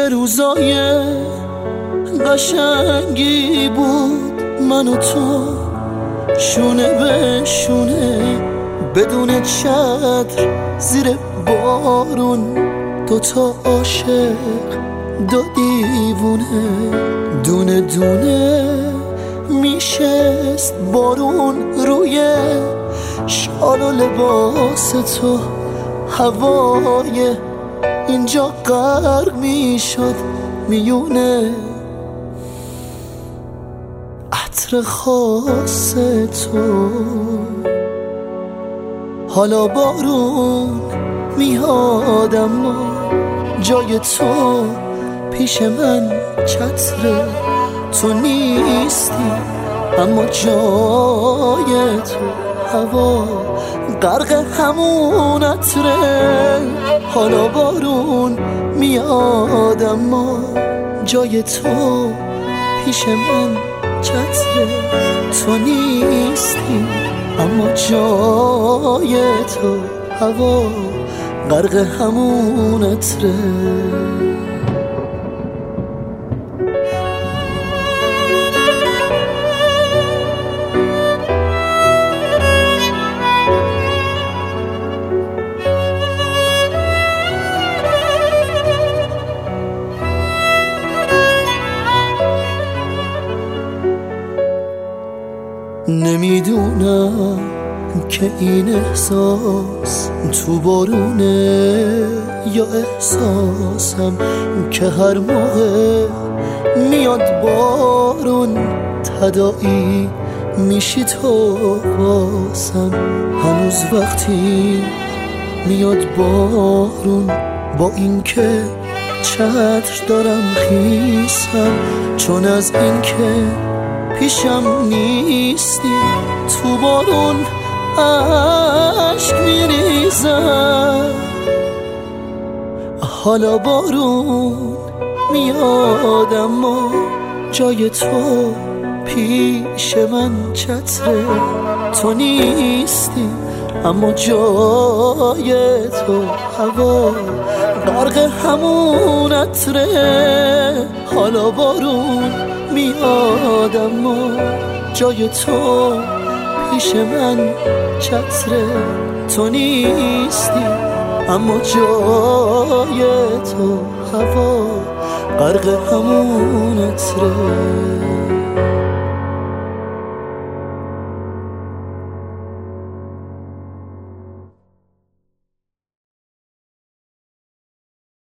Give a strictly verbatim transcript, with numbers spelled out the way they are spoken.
چه روزای قشنگی بود من و تو، شونه به شونه بدون چتر زیر بارون، دوتا عاشق دو دیوونه، دونه دونه میشست بارون روی شال و لباس تو، هوای اینجا غرق میشد میونه عطر خاص تو. حالا بارون میاد اما جای تو پیش من چتره، تو نیستی اما جای تو هوا غرق همون عطره. حالا بارون میاد اما جای تو پیش من چتره، تو نیستی اما جای تو هوا غرق همون عطره. نمیدونم که این احساس تو بارونه یا احساسم که هر موقع میاد بارون تداعی میشی تو واسم. هنوز وقتی میاد بارون با اینکه چتر دارم خیسم، چون از اینکه پیشم نیستی تو بارون عشق میریزم. حالا بارون میاد اما جای تو پیش من چتره، تو نیستی اما جای تو هوا غرق همون عطره. حالا بارون میاد اما جای تو پیش من چتره، تو نیستی اما جای تو هوا غرق همون عطره.